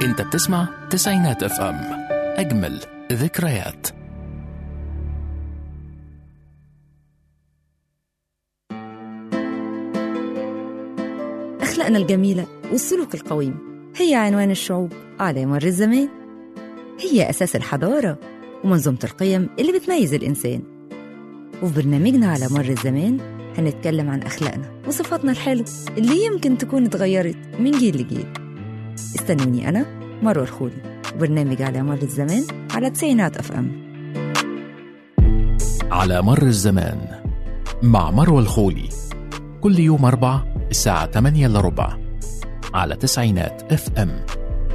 انت بتسمع تسعينات اف ام، اجمل ذكريات. أخلاقنا الجميلة والسلوك القويم هي عنوان الشعوب على مر الزمان، هي أساس الحضارة ومنظومة القيم اللي بتميز الإنسان. وفي برنامجنا على مر الزمان هنتكلم عن أخلاقنا وصفاتنا الحلوة اللي يمكن تكون اتغيرت من جيل لجيل. استنوني أنا مروة الخولي وبرنامج على مر الزمان على تسعينات اف ام. على مر الزمان مع مروة الخولي، كل يوم 4 الساعة 8:15 على تسعينات اف ام.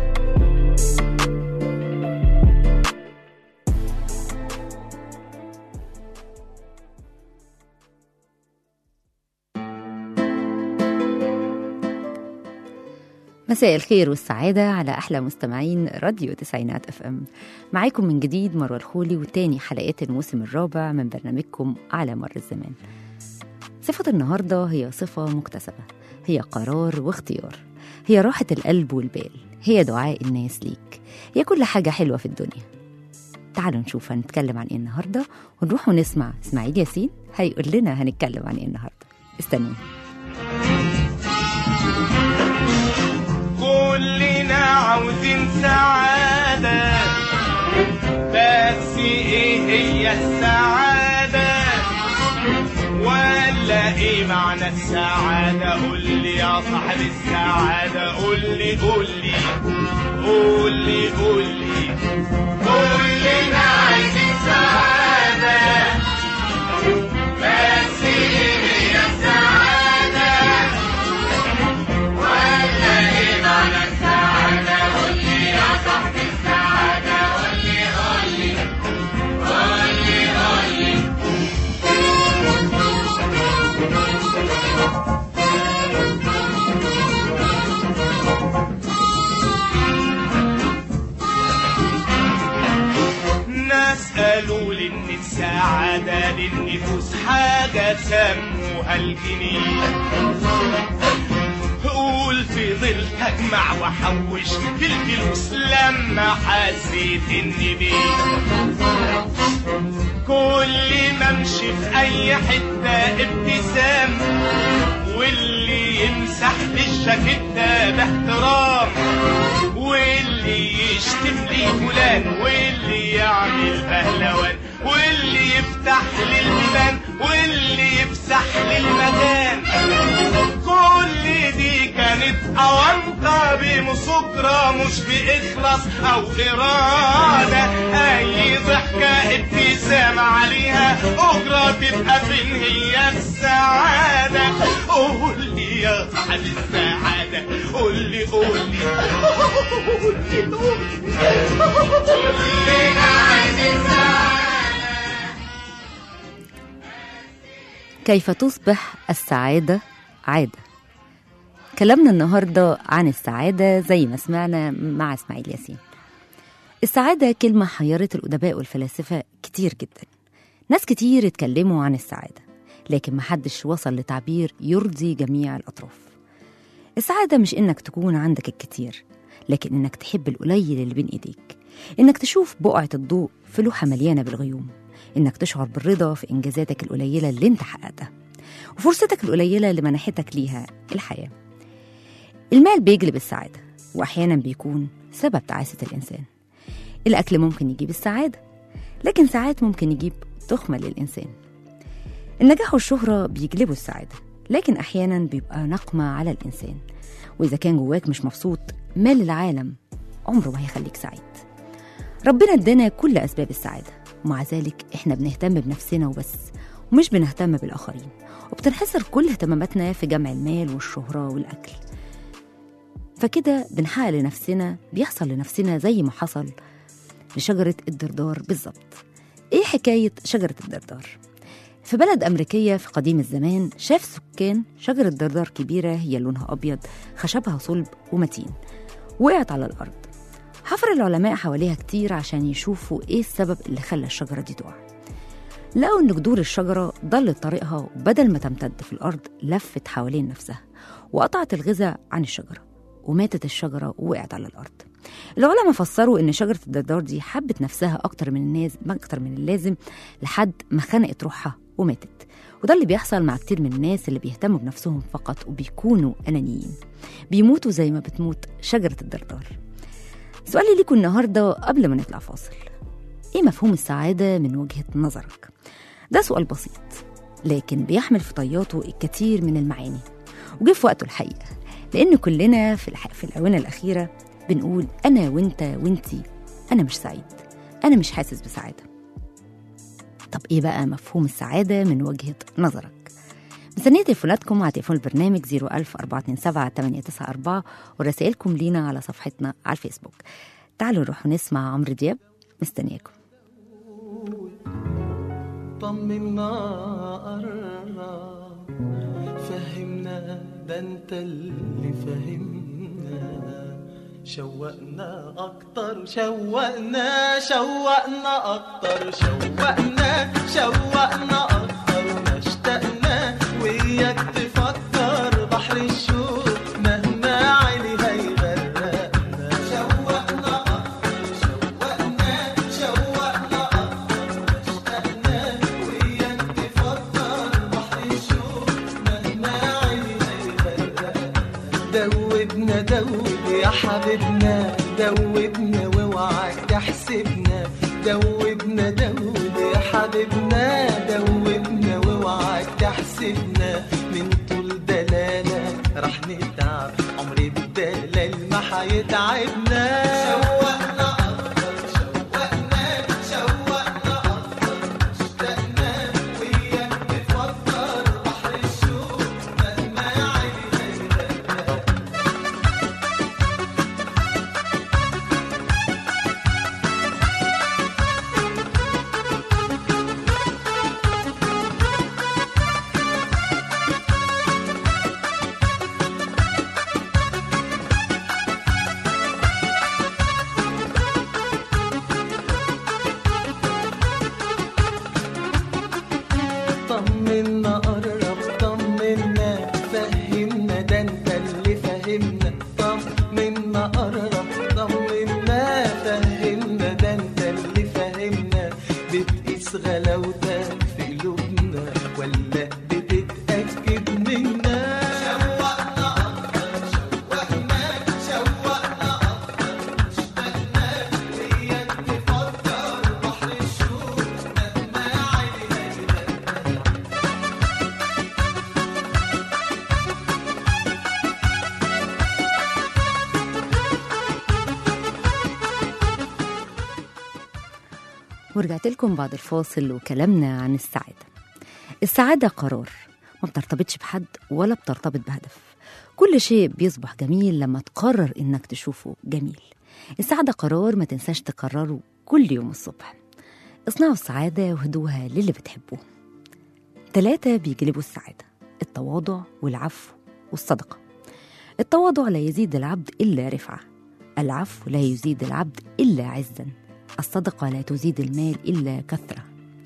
مساء الخير والسعادة على أحلى مستمعين راديو تسعينات اف ام. معاكم من جديد مروة الخولي وتاني حلقات الموسم الرابع من برنامجكم على مر الزمان. صفة النهاردة هي صفة مكتسبة، هي قرار واختيار، هي راحة القلب والبال، هي دعاء الناس ليك، هي كل حاجة حلوة في الدنيا. تعالوا نشوف هنتكلم عن إيه النهاردة، ونروح ونسمع إسماعيل ياسين هيقول لنا هنتكلم عن إيه النهاردة. استنوني. كلنا عاوزين سعادة، بس ايه هي السعادة؟ ولا ايه معنى السعادة؟ قول لي يا صاحب السعادة، قول لي قول لي قول لي قول لي. كلنا عايزين سعادة، بس ايه هي السعادة؟ ولا ايه معنى السعادة؟ قول لي يا صاحب السعادة، قول لي قول لي قول لي قول لي. ناس قالوا لي ان السعادة للنفوس حاجة سموها الجنيه. قول في ظل اجمع وحوش في الفلوس لما حسيت اني بيه. كل ما امشي في اي حتة ابتسام، واللي يمسح لي الجاكيتة باحترام، واللي يشتم لي فلان، واللي يعمل بهلوان، واللي يفتح لي البيبان، واللي يفسح لي المكان. كل دي كانت أونطة بمصدرة، مش بإخلاص أو إرادة. أي ضحكة ابتسامة عليها أجرة، تبقى فين هي السعادة؟ قول لي يا صاحب السعادة، قول لي قول لي قول لي قول لي. كلنا عايزين سعادة. كيف تصبح السعادة عادة؟ كلامنا النهاردة عن السعادة زي ما سمعنا مع إسماعيل ياسين. السعادة كلمة حيرت الأدباء والفلاسفة كتير جدا. ناس كتير اتكلموا عن السعادة، لكن محدش وصل لتعبير يرضي جميع الأطراف. السعادة مش إنك تكون عندك الكتير، لكن إنك تحب القليل اللي بين إيديك، إنك تشوف بقعة الضوء في لوحة مليانة بالغيوم، إنك تشعر بالرضا في إنجازاتك القليلة اللي انت حققتها وفرصتك القليلة اللي منحتك ليها الحياة. المال بيجلب السعادة، وأحيانا بيكون سبب تعاسة الإنسان. الأكل ممكن يجيب السعادة، لكن ساعات ممكن يجيب تخمة للإنسان. النجاح والشهرة بيجلبوا السعادة، لكن أحيانا بيبقى نقمة على الإنسان. وإذا كان جواك مش مبسوط، مال العالم عمره ما هيخليك سعيد. ربنا ادانا كل أسباب السعادة، ومع ذلك إحنا بنهتم بنفسنا وبس، ومش بنهتم بالآخرين، وبتنحصر كل اهتماماتنا في جمع المال والشهرة والأكل. فكده بنحقق لنفسنا، بيحصل لنفسنا زي ما حصل لشجرة الدردار بالظبط. إيه حكاية شجرة الدردار؟ في بلد أمريكية في قديم الزمان، شاف سكان شجرة دردار كبيرة، هي لونها أبيض، خشبها صلب ومتين، وقعت على الأرض. حفر العلماء حواليها كتير عشان يشوفوا إيه السبب اللي خلى الشجرة دي تقع. لقوا إن جذور الشجرة ضلت طريقها، وبدل ما تمتد في الأرض لفت حوالين نفسها وقطعت الغذاء عن الشجرة، وماتت الشجرة ووقعت على الأرض. العلماء فسروا إن شجرة الدردار دي حبت نفسها أكتر من اللازم لحد ما خنقت روحها وماتت. وده اللي بيحصل مع كتير من الناس اللي بيهتموا بنفسهم فقط وبيكونوا أنانيين، بيموتوا زي ما بتموت شجرة الدردار. سؤالي ليكم النهاردة قبل ما نطلع فاصل: إيه مفهوم السعادة من وجهة نظرك؟ ده سؤال بسيط لكن بيحمل في طياته الكثير من المعاني، وجه في وقته الحقيقة، لأن كلنا في الآونة الأخيرة بنقول أنا وإنت وإنتي أنا مش سعيد، أنا مش حاسس بسعادة. طب إيه بقى مفهوم السعادة من وجهة نظرك؟ مستنية تليفوناتكم على تليفون البرنامج 01427 ورسائلكم لينا على صفحتنا على الفيسبوك. تعالوا نروح نسمع عمرو دياب، مستنياكم. طمنا قرب فهمنا، ده انت اللي فهمنا، شوقنا اكتر شوقنا اكتر شوقنا اكتر ما اشتقنا، وياك تفكر بحر الشوق مهما عيني هيغرقنا، شوقنا اكتر شوقنا اكتر ما اشتقنا، وياك تفكر بحر الشوق مهما عيني هيغرقنا، دوب يا حبيبنا دوبنا واوعى تحسبنا، دوبنا يا حبيبنا دوبنا واوعى تحسبنا، من طول دلالة رح نتعب عمري بالدلال ما حيتعبنا، شوقنا أكتر شوقنا أكتر اشتقنا، وياك تفكر بحر الشوق مهما عيني هيغرقنا. طمنا قرب طمنا فهمنا، ده انت اللي فهمنا، طمنا قرب طمنا فهمنا، ده انت اللي فهمنا، بتقيس غلاوتك في قلوبنا ولا بتتأكد منا، شوقنا أكتر شوقنا أكتر اشتقنا، وياك تفكر بحر الشوق مهما عيني هيغرقنا. ورجعت لكم بعد الفاصل وكلامنا عن السعادة. السعادة قرار، ما بترتبطش بحد ولا بترتبط بهدف، كل شيء بيصبح جميل لما تقرر إنك تشوفه جميل. السعادة قرار ما تنساش تقرره كل يوم الصبح. اصنعوا السعادة وهدوها للي بتحبوه. 3 بيجلبوا السعادة: التواضع والعفو والصدقة. التواضع لا يزيد العبد إلا رفعة، العفو لا يزيد العبد إلا عزا، الصدقة لا تزيد المال إلا كثرة.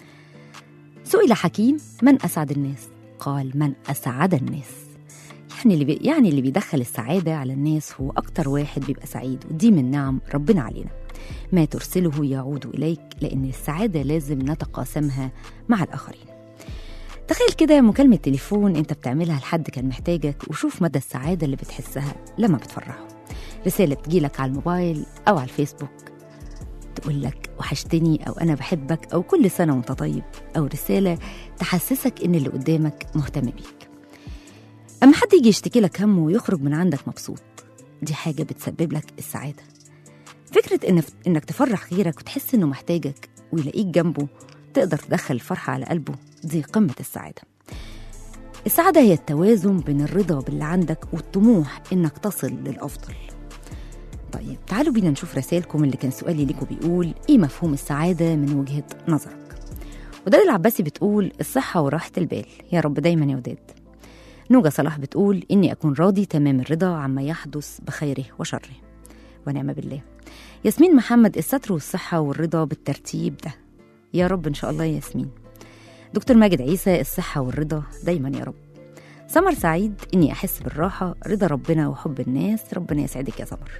سئل حكيم: من أسعد الناس؟ قال: من أسعد الناس. يعني اللي بيدخل السعادة على الناس هو أكتر واحد بيبقى سعيد، ودي من نعم ربنا علينا. ما ترسله يعود إليك، لأن السعادة لازم نتقاسمها مع الآخرين. تخيل كده مكالمة تليفون أنت بتعملها لحد كان محتاجك، وشوف مدى السعادة اللي بتحسها لما بتفرحه. رسالة تجيلك على الموبايل أو على الفيسبوك تقول لك وحشتني، أو أنا بحبك، أو كل سنة وانت طيب، أو رسالة تحسسك إن اللي قدامك مهتم بيك. أما حد يجي يشتكي لك همه ويخرج من عندك مبسوط، دي حاجة بتسبب لك السعادة. فكرة إنك تفرح غيرك وتحس إنه محتاجك ويلاقيك جنبه تقدر تدخل الفرحة على قلبه، دي قمة السعادة. السعادة هي التوازن بين الرضا باللي عندك والطموح إنك تصل للأفضل. طيب تعالوا بينا نشوف رسائلكم. اللي كان سؤالي ليكم بيقول: إيه مفهوم السعادة من وجهة نظرك؟ وداد العباسي بتقول: الصحة وراحة البال، يا رب دايما يا وداد. نوجة صلاح بتقول: إني أكون راضي تمام الرضا عما يحدث بخيره وشره، ونعم بالله. ياسمين محمد: الستر والصحة والرضا بالترتيب ده، يا رب إن شاء الله يا ياسمين. دكتور ماجد عيسى: الصحة والرضا دايما يا رب. سمر سعيد: إني أحس بالراحة، رضا ربنا وحب الناس. ربنا يسعدك يا سمر.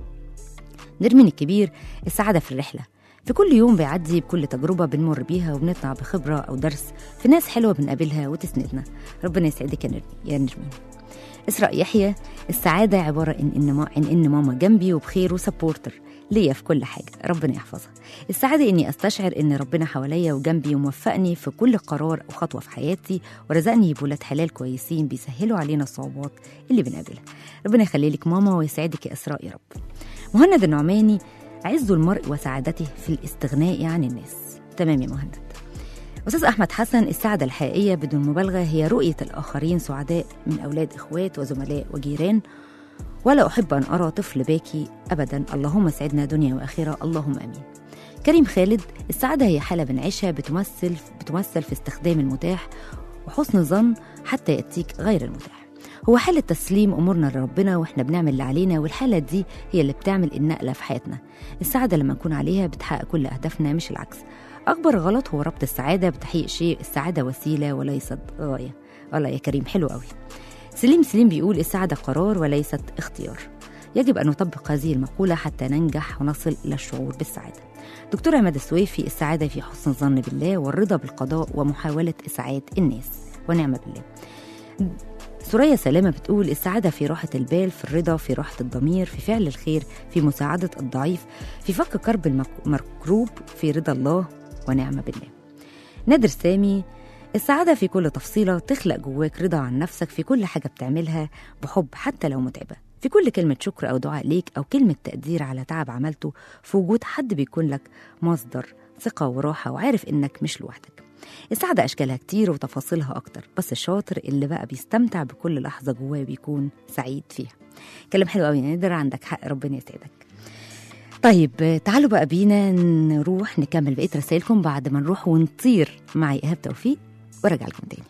نرمين الكبير: السعادة في الرحلة، في كل يوم بيعدي بكل تجربة بنمر بيها وبنطلع بخبرة أو درس في ناس حلوة بنقابلها وتسندنا. ربنا يسعدك يا نرمين. إسراء يحيى: السعادة عبارة عن إن ماما جنبي وبخير وسبورتر ليا في كل حاجة. ربنا يحفظها. السعادة إني أستشعر إن ربنا حواليا وجنبي وموفقني في كل قرار أو خطوة في حياتي، ورزقني بولاد حلال كويسين بيسهلوا علينا الصعوبات اللي بنقابلها. ربنا يخلي لك ماما ويسعدك يا إسراء يا رب. مهند النعماني: عز المرء وسعادته في الاستغناء عن الناس. تمام يا مهند. أستاذ أحمد حسن: السعادة الحقيقية بدون مبالغة هي رؤية الآخرين سعداء من أولاد إخوات وزملاء وجيران، ولا أحب أن أرى طفل باكي أبدا. اللهم سعدنا دنيا وآخرة، اللهم أمين. كريم خالد: السعادة هي حالة بنعيشها بتمثل في استخدام المتاح وحسن الظن حتى يأتيك غير المتاح. هو حالة تسليم أمورنا لربنا وإحنا بنعمل اللي علينا، والحالة دي هي اللي بتعمل النقلة في حياتنا. السعادة لما نكون عليها بتحقق كل أهدافنا مش العكس. أكبر غلط هو ربط السعادة بتحقيق شيء. السعادة وسيلة وليست غاية. الله يا كريم، حلو قوي. سليم بيقول: السعادة قرار وليست اختيار. يجب أن نطبق هذه المقولة حتى ننجح ونصل إلى الشعور بالسعادة. دكتور عماد السويفي: السعادة في حسن الظن بالله والرضا بالقضاء ومحاولة إسعاد الناس، ونعم بالله. سوريا سلامة بتقول: السعادة في راحة البال، في الرضا، في راحة الضمير، في فعل الخير، في مساعدة الضعيف، في فك كرب المكروب، في رضا الله ونعم بالله. نادر سامي: السعادة في كل تفصيلة، تخلق جواك رضا عن نفسك في كل حاجة بتعملها بحب حتى لو متعبة، في كل كلمة شكر أو دعاء ليك أو كلمة تقدير على تعب عملته، في وجود حد بيكون لك مصدر ثقة وراحة وعارف إنك مش لوحدك. السعادة أشكالها كتير وتفاصيلها أكتر، بس الشاطر اللي بقى بيستمتع بكل لحظة جواه بيكون سعيد فيها. كلام حلو قوي يا نادر، عندك حق، ربنا يسعدك. طيب تعالوا بقى بينا نروح نكمل بقية رسائلكم بعد ما نروح ونطير مع إيهاب توفيق ورجع لكم تاني.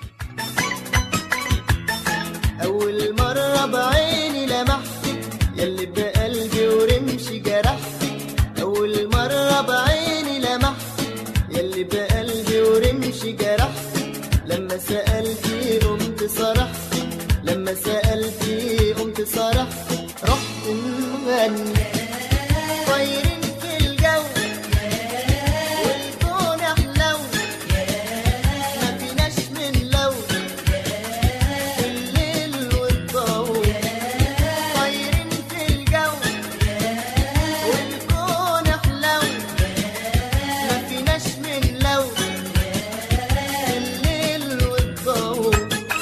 أول مرة بعيني لمحتك يلي بقلبي ورمشي جرحتك. أول مرة بعيني لمحتك يلي بقلبي ورمشي جرحتك. لما سألتي قمت صرحتك، لما سألتي قمت صرحتك. رحت نغني طايرين في الجو والكون أحلو، ما فيناش من لو الليل والضوء. طايرين في الجو والكون أحلو، ما فيناش من لو الليل والضوء.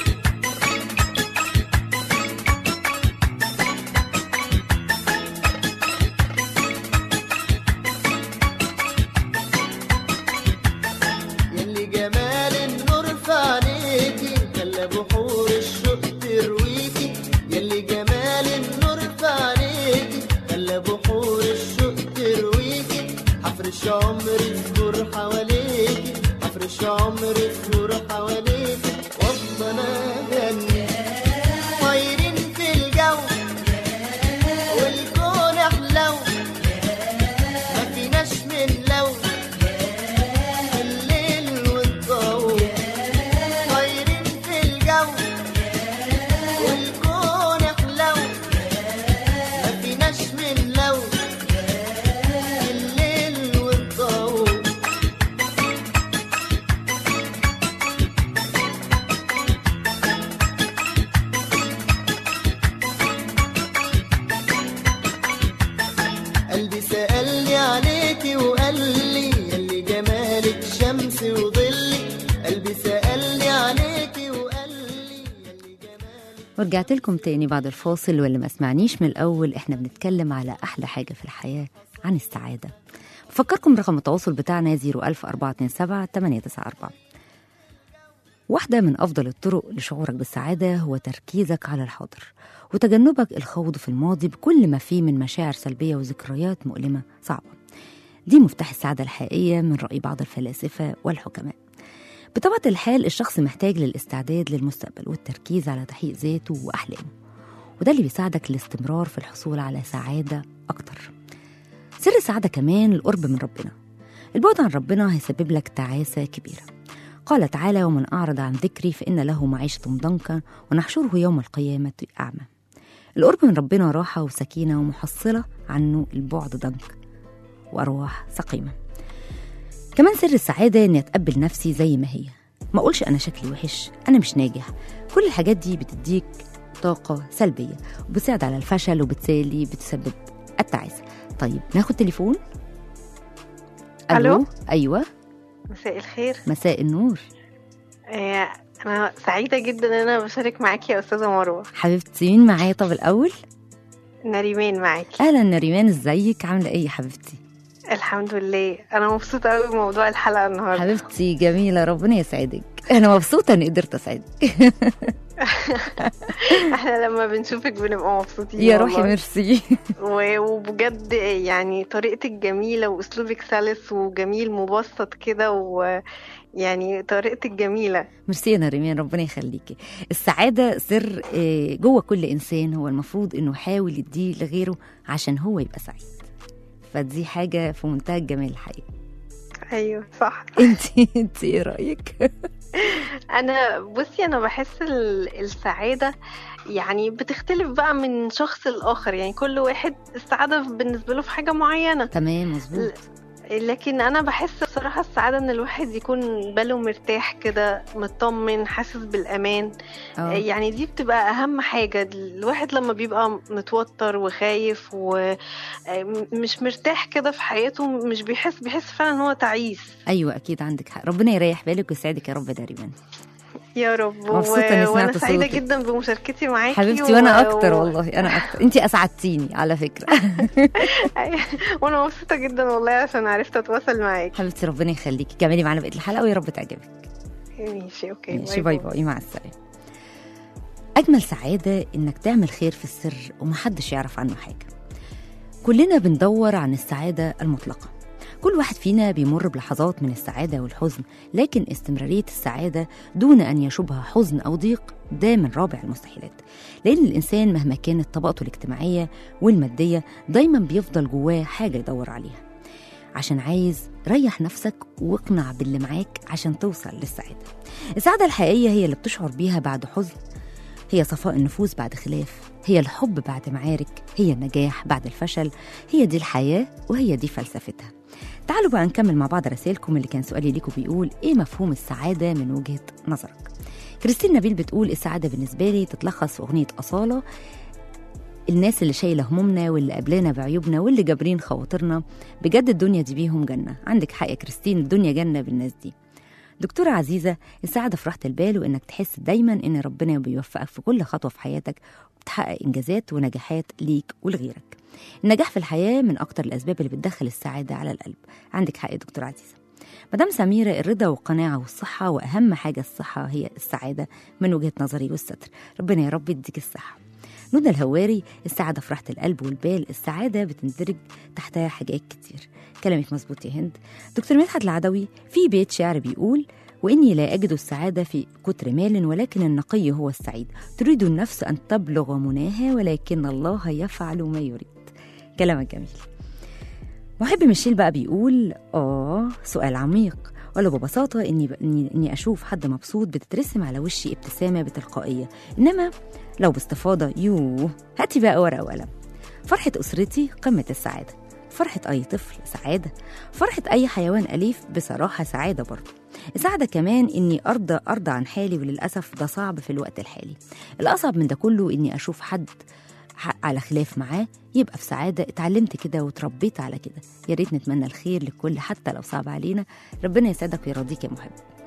يلي جمال النور في عينيكي خلى بحور الشوق ترويكي. يلي جمال النور في عينيكي خلى بحور الشوق ترويكي. حفرش عمري الزهور حواليكي، حفرش عمري الزهور حواليكي. وافضل اغني طايرين في الجو والكون احلو، ما فيناش من لو الليل والضوء. طايرين في الجو والكون احلو، ما فيناش من لو الليل والضوء. قلبي سألني عليكي وقال لي يلي جمالك شمس وظلي. قلبي سألني عليكي وقال لي يلي جمالك. ورجعت لكم تاني بعد الفاصل، واللي ما سمعنيش من الأول احنا بنتكلم على أحلى حاجة في الحياة، عن السعادة. بفكركم رقم التواصل بتاعنا 01427 واحدة من أفضل الطرق لشعورك بالسعادة هو تركيزك على الحاضر وتجنبك الخوض في الماضي بكل ما فيه من مشاعر سلبية وذكريات مؤلمة صعبة. دي مفتاح السعادة الحقيقية من رأي بعض الفلاسفة والحكماء. بطبيعة الحال الشخص محتاج للاستعداد للمستقبل والتركيز على تحقيق ذاته وأحلامه، وده اللي بيساعدك الاستمرار في الحصول على سعادة أكتر. سر السعادة كمان القرب من ربنا. البعد عن ربنا هيسبب لك تعاسة كبيرة. قال تعالى: ومن أعرض عن ذكري فإن له معيشة ضنكا ونحشره يوم القيامة أعمى. القرب من ربنا راحة وسكينة ومحصلة عنه البعد ضنك وأرواح سقيمة. كمان سر السعادة إني أتقبل نفسي زي ما هي، ما أقولش أنا شكلي وحش، أنا مش ناجح. كل الحاجات دي بتديك طاقة سلبية وبتساعد على الفشل وبالتالي بتسبب التعاسة. طيب ناخد تليفون. ألو. أيوة، مساء الخير. مساء النور. أنا سعيدة جدا إن أنا بشارك معاكي يا أستاذة مروة. حبيبتي مين معايا؟ طب الأول نريمان معاكي. أهلا نريمان، إزيك؟ عاملة إيه يا حبيبتي؟ الحمد لله، أنا مبسوطة أوي بموضوع الحلقة النهاردة. حبيبتي جميلة، ربنا يسعدك. أنا مبسوطة إني قدرت أسعدك. احنا لما بنشوفك بنبقى مبسوطين يا روحي، ميرسي. وبجد يعني طريقتك جميلة وأسلوبك سلس وجميل مبسط كده، ويعني طريقتك جميلة. ميرسي يا نريمان، ربنا يخليكي. السعادة سر جوه كل إنسان، هو المفروض إنه يحاول يديه لغيره عشان هو يبقى سعيد، فدي حاجة في منتهى الجمال الحقيقة. أيوة صح. انت ايه رأيك؟ أنا بحس السعادة يعني بتختلف بقى من شخص لآخر، يعني كل واحد السعادة بالنسبة له في حاجة معينة. تمام، مظبوط. لكن أنا بحس بصراحة السعادة إن الواحد يكون باله مرتاح كده، مطمن، حاسس بالأمان. يعني دي بتبقى أهم حاجة. الواحد لما بيبقى متوتر وخايف ومش مرتاح كده في حياته، مش بيحس فعلا إن هو تعيس. أيوة أكيد عندك حق، ربنا يريح بالك ويسعدك يا رب دايما. يا رب. وأنا سعيدة جدا بمشاركتي معاكي حبيبتي. وأنا أكتر والله، أنا أكتر. أنتي أسعدتيني على فكرة. وأنا مبسوطة جدا والله عشان عرفت أتواصل معاكي. حبيبتي ربنا يخليكي، كملي معنا بقية الحلقة ويا رب تعجبك. ماشي، أوكي، ماشي، باي باي، مع السلامة. أجمل سعادة إنك تعمل خير في السر ومحدش يعرف عنه حاجة. كلنا بندور عن السعادة المطلقة، كل واحد فينا بيمر بلحظات من السعادة والحزن، لكن استمرارية السعادة دون أن يشوبها حزن أو ضيق ده من رابع المستحيلات، لأن الإنسان مهما كانت طبقته الاجتماعية والمادية دايما بيفضل جواه حاجة يدور عليها، عشان عايز ريح نفسك واقنع باللي معاك عشان توصل للسعادة. السعادة الحقيقية هي اللي بتشعر بيها بعد حزن، هي صفاء النفوس بعد خلاف، هي الحب بعد معارك، هي النجاح بعد الفشل، هي دي الحياة وهي دي فلسفتها. تعالوا بقى نكمل مع بعض رسائلكم. اللي كان سؤالي ليكم بيقول: ايه مفهوم السعادة من وجهة نظرك؟ كريستين نبيل بتقول: السعادة بالنسبة لي تتلخص في أغنية أصالة، الناس اللي شايلة همومنا واللي قبلنا بعيوبنا واللي جابرين خواطرنا، بجد الدنيا دي بيهم جنة. عندك حق يا كريستين، الدنيا جنة بالناس دي. دكتورة عزيزة: السعادة في راحة البال وإنك تحس دايما إن ربنا بيوفقك في كل خطوة في حياتك وبتحقق إنجازات ونجاحات ليك ولغيرك. النجاح في الحياة من أكتر الأسباب اللي بتدخل السعادة على القلب. عندك حق يا دكتورة عزيزة. مدام سميرة: الرضا والقناعة والصحة، وأهم حاجة الصحة هي السعادة من وجهة نظري والستر. ربنا يا رب يديك الصحة. ندى الهواري: السعادة في راحة القلب والبال، السعادة بتندرج تحتها حاجات كتير. كلامك مظبوط يا هند. دكتور مدحت العدوي: في بيت شعر بيقول: وإني لا أجد السعادة في كتر مال ولكن النقي هو السعيد، تريد النفس أن تبلغ مناها ولكن الله يفعل ما يريد. كلامك جميل. محب ميشيل بقى بيقول: سؤال عميق، ولا ببساطة إني أشوف حد مبسوط بتترسم على وشي ابتسامة بتلقائية، إنما لو باستفاضة هاتي بقى ورقة وقلم. فرحة أسرتي قمة السعادة، فرحة أي طفل سعادة، فرحة أي حيوان أليف بصراحة سعادة برضه. السعادة كمان إني أرضى عن حالي، وللأسف ده صعب في الوقت الحالي. الأصعب من ده كله إني أشوف حد على خلاف معاه يبقى في سعادة. اتعلمت كده وتربيت على كده. يا ريت نتمنى الخير للكل حتى لو صعب علينا. ربنا يسعدك ويرضيك يا محب.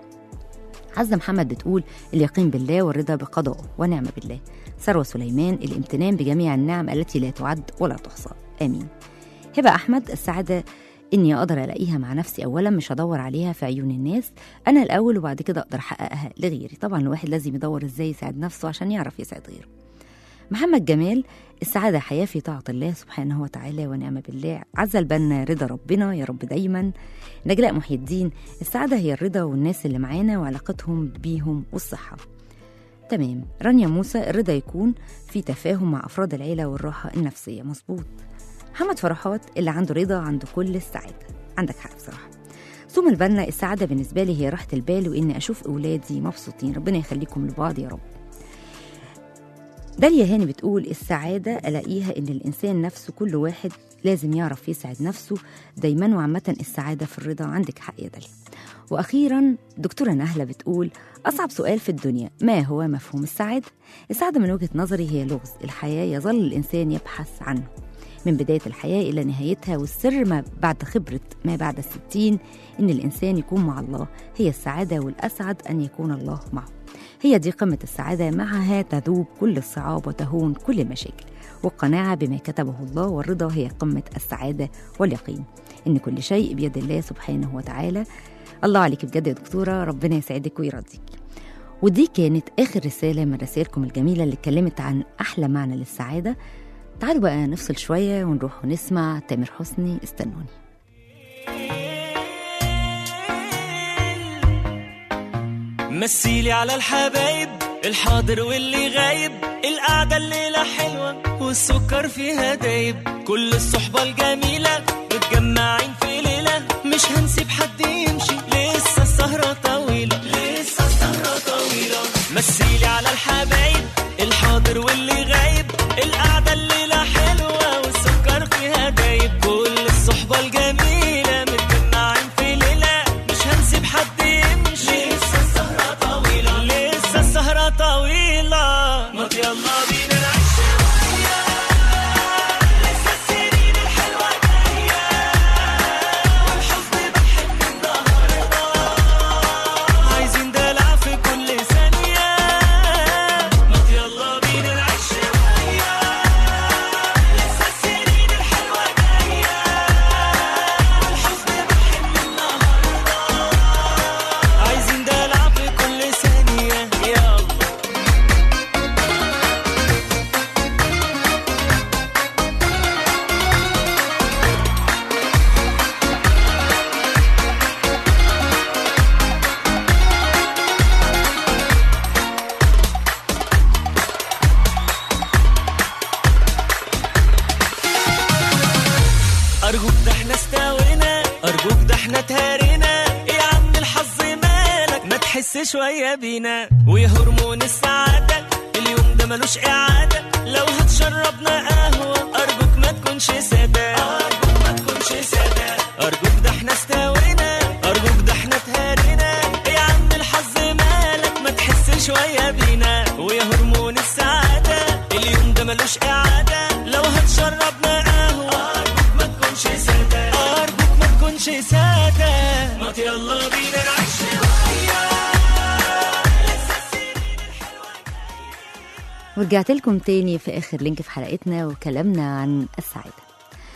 عزة محمد بتقول: اليقين بالله والرضا بقضائه ونعم بالله. ثروة سليمان: الامتنان بجميع النعم التي لا تعد ولا تحصى. آمين. هبة أحمد: السعادة إني أقدر ألاقيها مع نفسي أولا، مش هدور عليها في عيون الناس، أنا الأول وبعد كده أقدر أحققها لغيري. طبعا الواحد لازم يدور إزاي يساعد نفسه عشان يعرف يساعد غيره. محمد جمال: السعادة حياة في طاعة الله سبحانه وتعالى ونعم بالله. عز البنا: رضا ربنا يا رب دايما. نجلاء محي الدين: السعادة هي الرضا والناس اللي معانا وعلاقتهم بيهم والصحة. تمام. رانيا موسى: الرضا يكون في تفاهم مع أفراد العيلة والراحة النفسية. مظبوط. محمد فرحات: اللي عنده رضا عنده كل السعادة. عندك حق بصراحة. ثم البنا السعادة بالنسبة لي هي راحة البال وإني أشوف أولادي مبسوطين، ربنا يخليكم لبعض يا رب. داليا هاني بتقول السعادة ألاقيها إن الإنسان نفسه كل واحد لازم يعرف يسعد نفسه دايما، وعامة السعادة في الرضا. عندك حق يا داليا. وأخيرا دكتورة نهلة بتقول أصعب سؤال في الدنيا ما هو مفهوم السعادة؟ السعادة من وجهة نظري هي لغز الحياة يظل الإنسان يبحث عنه من بداية الحياة إلى نهايتها، والسر ما بعد خبرة ما بعد 60 إن الإنسان يكون مع الله هي السعادة، والأسعد أن يكون الله معه. هي دي قمة السعادة، معها تذوب كل الصعاب وتهون كل المشاكل، والقناعة بما كتبه الله، والرضا هي قمة السعادة واليقين إن كل شيء بيد الله سبحانه وتعالى. الله عليك بجد يا دكتورة، ربنا يسعدك ويرضيك. ودي كانت آخر رسالة من رسائلكم الجميلة اللي اتكلمت عن أحلى معنى للسعادة. تعالوا بقى نفصل شوية ونروح ونسمع تامر حسني استنوني. مثيلي على الحبايب الحاضر واللي غايب، القعدة الليلة حلوة والسكر فيها دايب، كل الصحبة الجميلة متجمعين في ليلة، مش هنسيب حد يمشي لسه السهرة طويلة، لسه السهرة طويلة. مثيلي على الحبايب الحاضر واللي غايب، القعدة الليلة حلوة والسكر فيها دايب، كل الصحبة الجميلة متجمعين في ليلة، مش هنسيب حد يمشي لسه السهرة طويلة، لسه السهرة طويلة. ما يلا بينا نعيش شوية، لسه السنين الحلوة جاية، والحزن بحب النهاردة، عايزين دلع في كل ثانية. ما يلا بينا نعيش شوية، لسه السنين الحلوة جاية، والحزن بحب النهاردة، عايزين دلع في كل ثانية. يلا أرجوك ده احنا استوينا، أرجوك ده احنا تهارينا، يا عم الحظ مالك ما تحس شوية بينا، ويا هرمون السعادة اليوم ده ملوش إعادة، لو هتشربنا قهوة أرجوك ما تكونش سادة، أرجوك ما تكونش سادة. أرجوك ده احنا استوينا، أرجوك ده احنا تهارينا، يا عم الحظ مالك ما تحس شوية بينا، ويا هرمون السعادة اليوم ده ملوش إعادة، لو هتشربنا قهوة أرجوك ما تكونش سادة، أرجوك ما تكونش سادة. ما يلا بينا نعيش شوية، لسه السنين الحلوة جاية. ورجعت لكم تاني في آخر لينك في حلقتنا وكلامنا عن السعادة.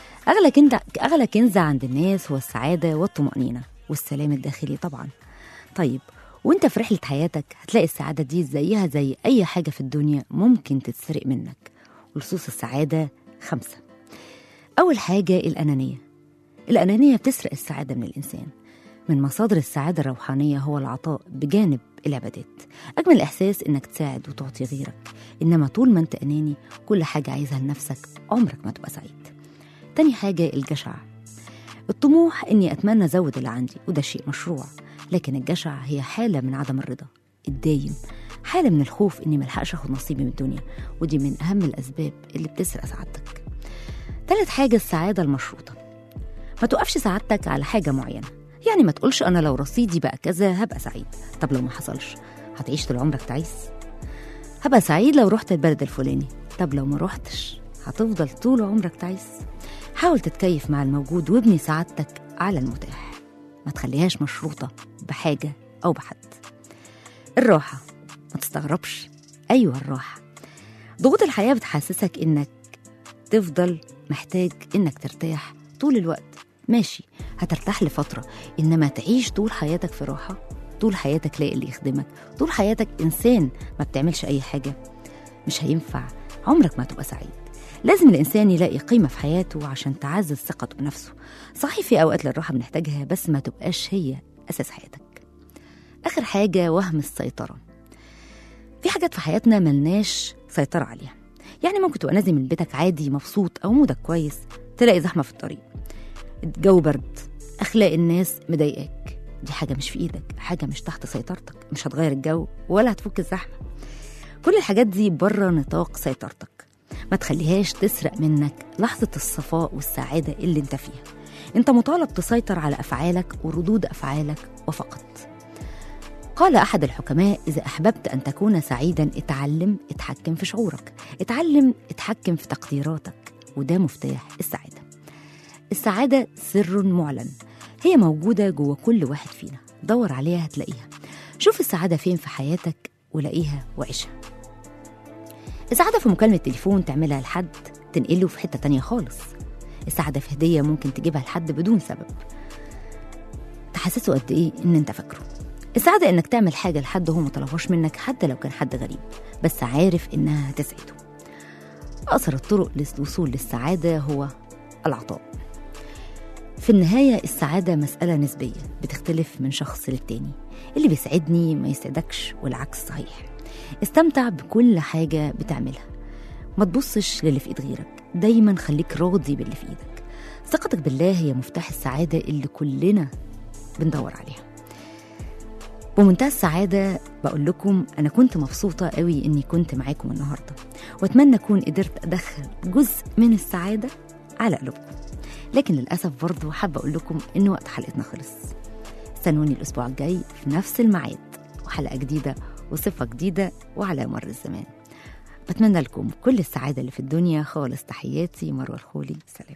أغلى كنز عند الناس هو السعادة والطمأنينة والسلام الداخلي طبعا. طيب وانت في رحلة حياتك هتلاقي السعادة دي زيها زي أي حاجة في الدنيا ممكن تتسرق منك. ولصوص السعادة 5. أول حاجة الأنانية بتسرق السعادة من الإنسان. من مصادر السعادة الروحانية هو العطاء بجانب العبادات. أجمل إحساس إنك تساعد وتعطي غيرك، إنما طول ما أنت أناني كل حاجة عايزها لنفسك عمرك ما تبقى سعيد. تاني حاجة الجشع. الطموح إني أتمنى أزود اللي عندي وده شيء مشروع، لكن الجشع هي حالة من عدم الرضا الدايم، حالة من الخوف إني ملحقش أخد نصيبي من الدنيا، ودي من أهم الأسباب اللي بتسرق سعادتك. تالت حاجة السعادة المشروطة. ما توقفش سعادتك على حاجة معينة، يعني ما تقولش أنا لو رصيدي بقى كذا هبقى سعيد. طب لو ما حصلش هتعيش طول عمرك تعيس؟ هبقى سعيد لو رحت البلد الفلاني. طب لو ما روحتش هتفضل طول عمرك تعيس؟ حاول تتكيف مع الموجود وابني سعادتك على المتاح، ما تخليهاش مشروطة بحاجة أو بحد. الراحة. ما تستغربش، أيوة الراحة. ضغوط الحياة بتحسسك إنك تفضل محتاج إنك ترتاح طول الوقت. ماشي هترتاح لفترة، إنما تعيش طول حياتك في راحة، طول حياتك لاقي اللي يخدمك، طول حياتك إنسان ما بتعملش أي حاجة، مش هينفع، عمرك ما تبقى سعيد. لازم الإنسان يلاقي قيمة في حياته عشان تعزز ثقته بنفسه. صحيح في أوقات للراحة بنحتاجها، بس ما تبقاش هي أساس حياتك. آخر حاجة وهم السيطرة. في حاجات في حياتنا ملناش سيطرة عليها، يعني ممكن تبقى نازل من بيتك عادي مبسوط أو مودك كويس، تلاقي زحمة في الطريق، الجو برد، أخلاق الناس مضايقاك، دي حاجة مش في إيدك، حاجة مش تحت سيطرتك، مش هتغير الجو ولا هتفك الزحمة. كل الحاجات دي بره نطاق سيطرتك. ما تخليهاش تسرق منك لحظة الصفاء والسعادة اللي انت فيها. انت مطالب تسيطر على أفعالك وردود أفعالك وفقط. قال أحد الحكماء: إذا أحببت أن تكون سعيدا اتعلم اتحكم في شعورك، اتعلم اتحكم في تقديراتك، وده مفتاح السعادة. السعادة سر معلن، هي موجودة جوه كل واحد فينا، دور عليها هتلاقيها. شوف السعادة فين في حياتك ولاقيها وعيشها. السعادة في مكالمة تليفون تعملها لحد تنقله في حتة تانية خالص. السعادة في هدية ممكن تجيبها لحد بدون سبب تحسسه قد إيه إن أنت فاكره. السعادة إنك تعمل حاجة لحد هو مطلبهاش منك، حتى لو كان حد غريب، بس عارف إنها هتسعده. أقصر الطرق للوصول للسعادة هو العطاء. في النهاية السعادة مسألة نسبية بتختلف من شخص للتاني. اللي بيسعدني ما يسعدكش والعكس صحيح. استمتع بكل حاجة بتعملها، ما تبصش للي في إيد غيرك، دايما خليك راضي باللي في إيدك. ثقتك بالله هي مفتاح السعادة اللي كلنا بندور عليها. ومنتهى السعادة بقول لكم أنا كنت مبسوطة قوي إني كنت معاكم النهاردة، وأتمنى أكون قدرت أدخل جزء من السعادة على قلوبكم. لكن للأسف برضو حابة أقول لكم إن وقت حلقتنا خلص. استنوني الأسبوع الجاي في نفس الميعاد وحلقة جديدة وصفة جديدة وعلى مر الزمان. بتمنى لكم كل السعادة اللي في الدنيا. خالص تحياتي، مروة الخولي. سلام.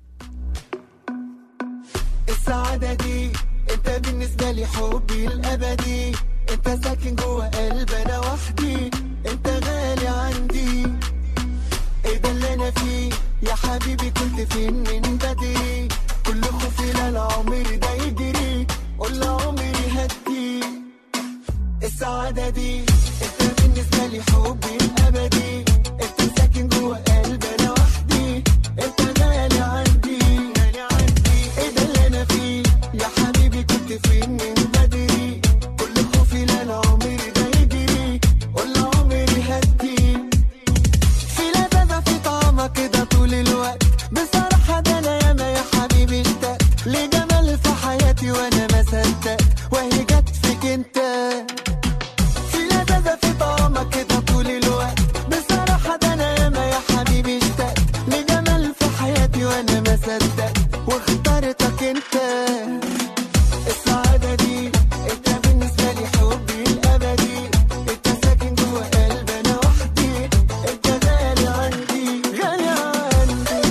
السعادة دي انت بالنسبة لي حبي الأبدي، انت ساكن جوه قلب أنا وحدي، انت غالي عندي. ايه ده اللي أنا فيه يا حبيبي، كنت فين من بدري؟ كل خوفي لا العمر ده يجري، قول عمري هدي. السعادة دي انت بالنسبة لي حبي الأبدي، انت ساكن جوه قلب أنا وحدي، انت غالي عندي. ايه ده اللي أنا فيه يا حبيبي، كنت فين من بدري؟ كل خوفي لا العمر ده يجري، قول عمري هدي. في لذاذة في طعمك كده طول الوقت، بصراحة ده أنا ياما يا حبيبي اشتقت لجمال في حياتي وأنا ما صدقت، وهي جت فيك انت. في لذاذة في طعمك كده طول الوقت، بصراحة ده أنا ياما يا حبيبي اشتقت لجمال في حياتي وأنا ما صدقت، واخترتك انت. السعادة دي انت بالنسبة لي حبي الأبدي، انت ساكن جوه قلب أنا وحدي، انت غالي عندي غالي عندي.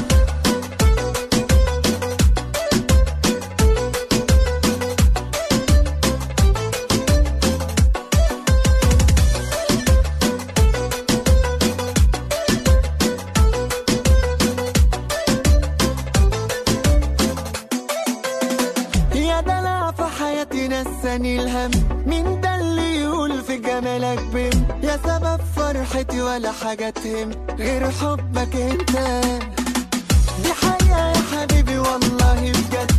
يا دلع في حياتي نساني الهم، مين ده اللي يقول في جمالك بم؟ يا سبب فرحتي ولا حاجة تهم غير حبك انت. دي حقيقة يا حبيبي والله بجد،